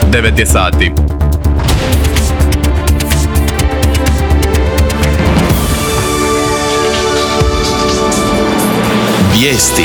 9 je sati. Vijesti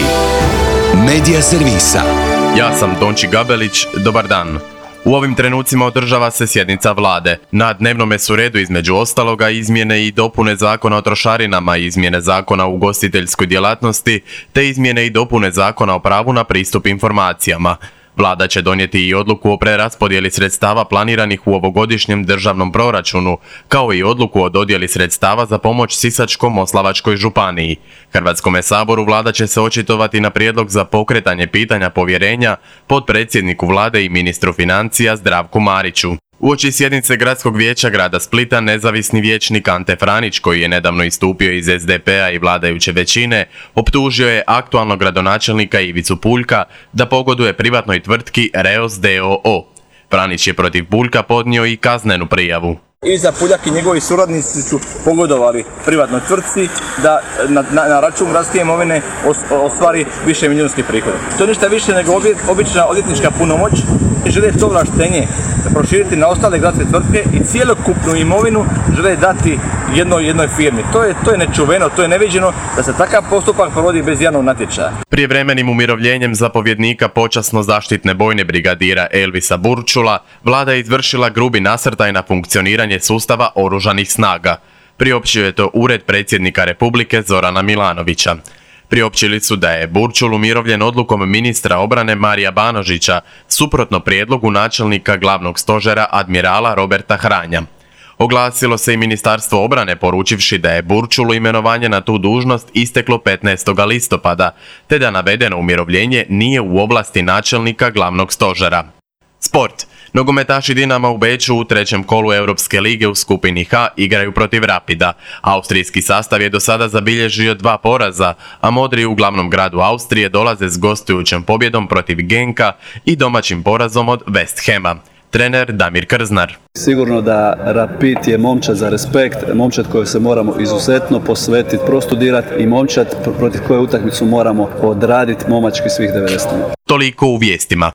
Medija servisa. Ja sam Tonči Gabelić, dobar dan. U ovim trenucima održava se sjednica vlade. Na dnevnome su redu između ostaloga izmjene i dopune zakona o trošarinama, izmjene zakona o ugostiteljskoj djelatnosti, te izmjene i dopune zakona o pravu na pristup informacijama. Vlada će donijeti i odluku o preraspodjeli sredstava planiranih u ovogodišnjem državnom proračunu, kao i odluku o dodjeli sredstava za pomoć Sisačko-moslavačkoj županiji. Hrvatskome saboru Vlada će se očitovati na prijedlog za pokretanje pitanja povjerenja potpredsjedniku Vlade i ministru financija Zdravku Mariću. Uoči sjednice Gradskog vijeća grada Splita nezavisni vijećnik Ante Franić, koji je nedavno istupio iz SDP-a i vladajuće većine, optužio je aktualnog gradonačelnika Ivicu Puljka da pogoduje privatnoj tvrtki Reos d.o.o. Franić je protiv Puljka podnio i kaznenu prijavu. Ivica Puljak i njegovi suradnici su pogodovali privatnoj tvrtci da na račun gradske imovine ostvari više milijunski prihod. To je ništa više nego obična odvjetnička punomoć i žele to ovlaštenje proširiti na ostale gradske tvrtke i cjelokupnu imovinu žele dati jednoj firmi. To je nečuveno, to je neviđeno da se takav postupak provodi bez javnog natječaja. Prijevremenim umirovljenjem zapovjednika počasno zaštitne bojne brigadira Elvisa Burčula, Vlada je izvršila grubi nasrtaj na funkcioniranje sustava oružanih snaga. Priopćio je to Ured predsjednika Republike Zorana Milanovića. Priopćili su da je Burčul umirovljen odlukom ministra obrane Marija Banožića, suprotno prijedlogu načelnika glavnog stožera admirala Roberta Hranja. Oglasilo se i Ministarstvo obrane poručivši da je Burčulu imenovanje na tu dužnost isteklo 15. listopada, te da navedeno umirovljenje nije u ovlasti načelnika glavnog stožera. Sport. Nogometaši Dinama u Beču u trećem kolu Europske lige u skupini H igraju protiv Rapida. Austrijski sastav je do sada zabilježio 2 poraza, a modri u glavnom gradu Austrije dolaze s gostujućom pobjedom protiv Genka i domaćim porazom od West Hama. Trener Damir Krznar. Sigurno da Rapid je momčad za respekt, momčad koju se moramo izuzetno posvetiti, prostudirati i momčad protiv koje utakmicu moramo odraditi momački svih 90 minuta. Toliko u vijestima.